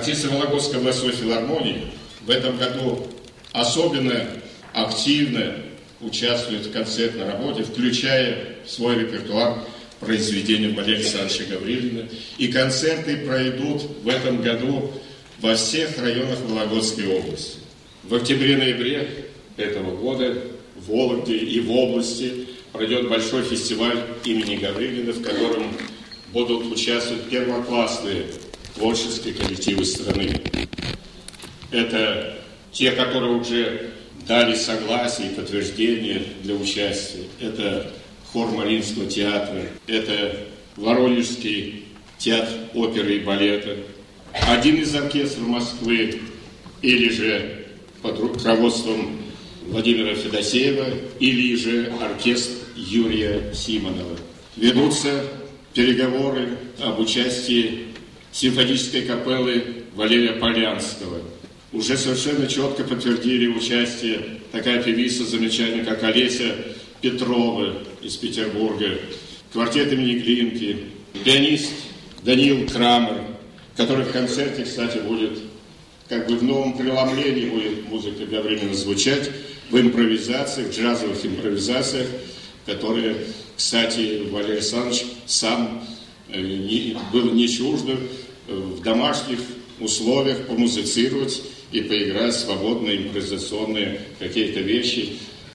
Артисты Вологодской областной филармонии в этом году особенно активно участвуют в концертной работе, включая в свой репертуар произведения Валерия Александровича Гаврилина. И концерты пройдут в этом году во всех районах Вологодской области. В октябре-ноябре этого года в Вологде и в области пройдет большой фестиваль имени Гаврилина, в котором будут участвовать первоклассные творческие коллективы страны. Это те, которые уже дали согласие и подтверждение для участия. Это хор Мариинского театра, это Воронежский театр оперы и балета, один из оркестров Москвы, или же под руководством Владимира Федосеева, или же оркестр Юрия Симонова. Ведутся переговоры об участии симфонической капеллы Валерия Полянского. Уже совершенно четко подтвердили участие такая певица замечательная, как Олеся Петрова из Петербурга, квартет имени Глинки, пианист Даниил Крамер, который в концерте, кстати, будет как бы в новом преломлении будет музыка Гаврилина звучать, в импровизациях, в джазовых импровизациях, которые, кстати, Валерий Александрович сам был не чужд в домашних условиях помузицировать и поиграть свободные импровизационные какие-то вещи.